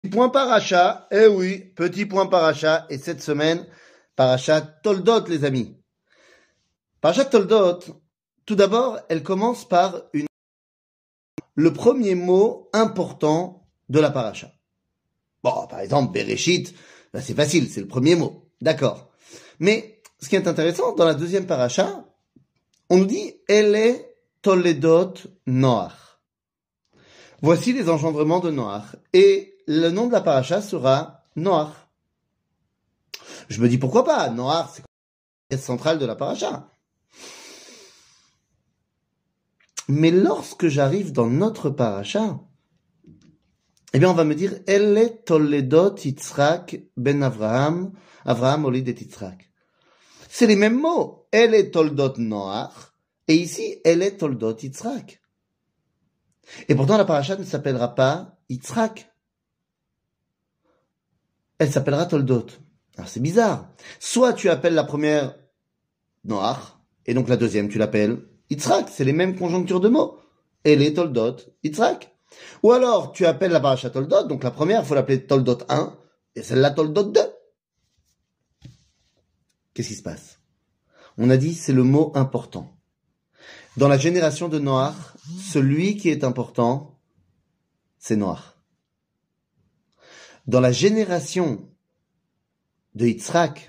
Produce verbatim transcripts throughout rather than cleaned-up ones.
Point paracha, eh oui, petit point paracha, et cette semaine, paracha Toldot, les amis. Paracha Toldot, tout d'abord, elle commence par une... le premier mot important de la paracha. Bon, par exemple, Bereshit, ben c'est facile, c'est le premier mot, d'accord. Mais ce qui est intéressant, dans la deuxième paracha, on nous dit Ele Toledot Noach. Voici les engendrements de Noach. Et le nom de la paracha sera Noach. Je me dis pourquoi pas, Noach, c'est la pièce centrale de la paracha. Mais lorsque j'arrive dans notre paracha, eh bien on va me dire Elle Toledot Yitzhak ben Avraham, Avraham olid et Yitzhak. C'est les mêmes mots. Elle Toldot Noach, et ici Elle Toldot Yitzhak. Et pourtant la paracha ne s'appellera pas Yitzhak. Elle s'appellera Toldot. Alors c'est bizarre. Soit tu appelles la première Noach, et donc la deuxième tu l'appelles Yitzhak. C'est les mêmes conjonctures de mots. Elle est Toldot Yitzhak. Ou alors tu appelles la paracha Toldot, donc la première il faut l'appeler Toldot un, et celle-là Toldot deux. Qu'est-ce qui se passe? On a dit c'est le mot important. Dans la génération de Noach, celui qui est important, c'est Noach. Dans la génération de Yitzhak,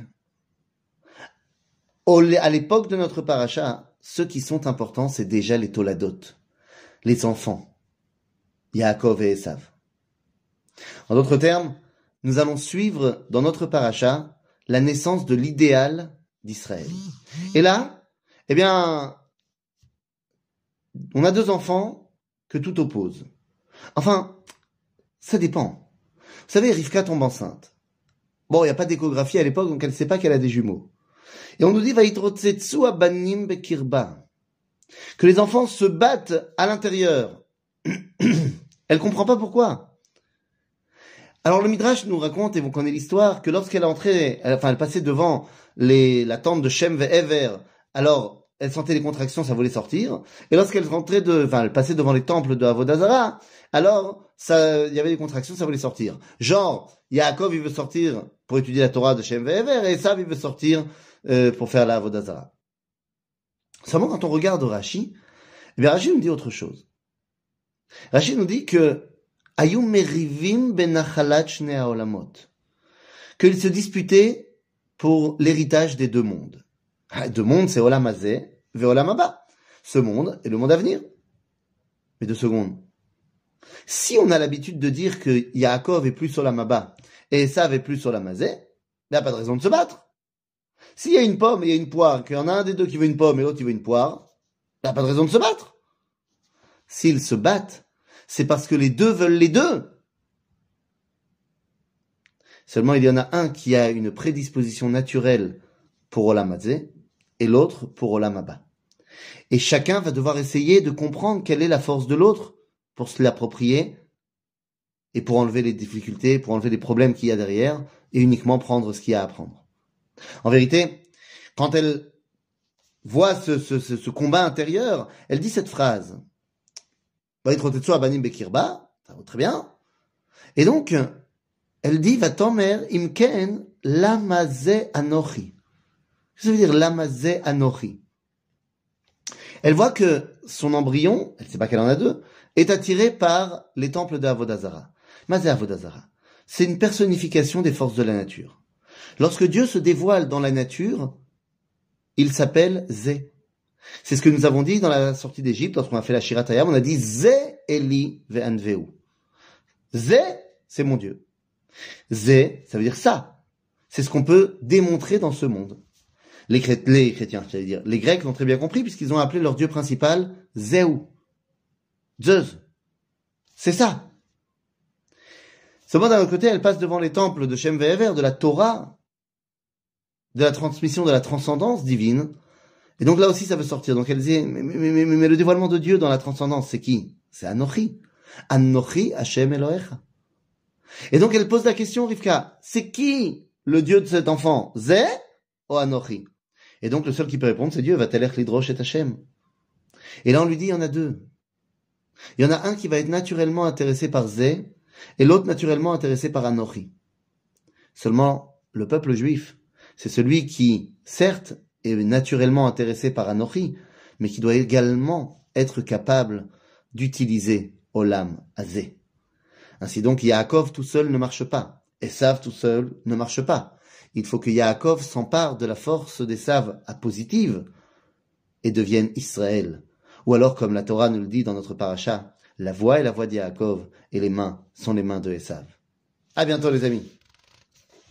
à l'époque de notre paracha, ceux qui sont importants, c'est déjà les Toladot, les enfants, Yaakov et Esav. En d'autres termes, nous allons suivre dans notre paracha la naissance de l'idéal d'Israël. Et là, eh bien, on a deux enfants que tout oppose. Enfin, ça dépend. Vous savez, Rivka tombe enceinte. Bon, il n'y a pas d'échographie à l'époque, donc elle ne sait pas qu'elle a des jumeaux. Et on nous dit Vayitrotsetsu abanim bekirba, que les enfants se battent à l'intérieur. Elle comprend pas pourquoi. Alors le Midrash nous raconte, et vous connaissez l'histoire, que lorsqu'elle entrait, elle, enfin elle passait devant les, la tente de Shem ve'Ever, alors elle sentait les contractions, ça voulait sortir. Et lorsqu'elle rentrait de, enfin elle passait devant les temples de Avodah Zarah, alors ça, il y avait des contractions, ça voulait sortir. Genre, Yaakov il veut sortir pour étudier la Torah de Shem ve'Ever, et Esav il veut sortir euh, pour faire la Avodah Zarah. Seulement quand on regarde Rashi, eh bien Rashi nous dit autre chose. Rashi nous dit que Ayum merivim benachalat shnei haolamot, qu'ils se disputaient pour l'héritage des deux mondes. Deux mondes, c'est Olam Hazeh ve Olam Haba. Ce monde et le monde à venir. Mais deux secondes. Si on a l'habitude de dire que Yaakov est plus Olam Haba et Esav est plus Olam Hazeh, il n'y a pas de raison de se battre. S'il y a une pomme et il y a une poire, qu'il y en a un des deux qui veut une pomme et l'autre qui veut une poire, il n'y a pas de raison de se battre. S'ils se battent, c'est parce que les deux veulent les deux. Seulement, il y en a un qui a une prédisposition naturelle pour Olam Hazeh et l'autre pour Olam Haba. Et chacun va devoir essayer de comprendre quelle est la force de l'autre pour se l'approprier et pour enlever les difficultés, pour enlever les problèmes qu'il y a derrière et uniquement prendre ce qu'il y a à prendre. En vérité, quand elle voit ce, ce, ce, ce combat intérieur, elle dit cette phrase. Vayitrotetsu abanim bekirba, ça vaut très bien. Et donc, elle dit, Vatomer imken lamazeh anochi. Qu'est-ce que ça veut dire lamazeh anochi? Elle voit que son embryon, elle ne sait pas qu'elle en a deux, est attiré par les temples de Avodah Zarah. Mazeh Avodah Zarah, c'est une personnification des forces de la nature. Lorsque Dieu se dévoile dans la nature, il s'appelle Zé. C'est ce que nous avons dit dans la sortie d'Égypte, lorsqu'on a fait la Shirat Hayam, on a dit Zé Eli ve'anveu. Zé, c'est mon Dieu. Zé, ça veut dire ça. C'est ce qu'on peut démontrer dans ce monde. Les, chrét- les chrétiens, j'allais dire, les Grecs l'ont très bien compris puisqu'ils ont appelé leur Dieu principal Zéou. Zeus. C'est ça. Seulement d'un autre côté, elle passe devant les temples de Shem ve'Ever, de la Torah, de la transmission de la transcendance divine. Et donc là aussi, ça veut sortir. Donc elle dit, mais, mais, mais, mais, mais le dévoilement de Dieu dans la transcendance, c'est qui? C'est Anochi. Anochi Hashem Elohecha. Et donc elle pose la question, Rivka, c'est qui le Dieu de cet enfant? Zé ou Anochi? Et donc le seul qui peut répondre, c'est Dieu. Vatelech lidrosh et Hashem. Et là on lui dit, il y en a deux. Il y en a un qui va être naturellement intéressé par Zé, et l'autre naturellement intéressé par Anochi. Seulement, le peuple juif, c'est celui qui, certes, est naturellement intéressé par Anochi, mais qui doit également être capable d'utiliser Olam Hazé. Ainsi donc, Yaakov tout seul ne marche pas. Esav tout seul ne marche pas. Il faut que Yaakov s'empare de la force d'Esav à positive et devienne Israël. Ou alors, comme la Torah nous le dit dans notre paracha, la voix est la voix de Yaakov et les mains sont les mains de Esav. À bientôt les amis.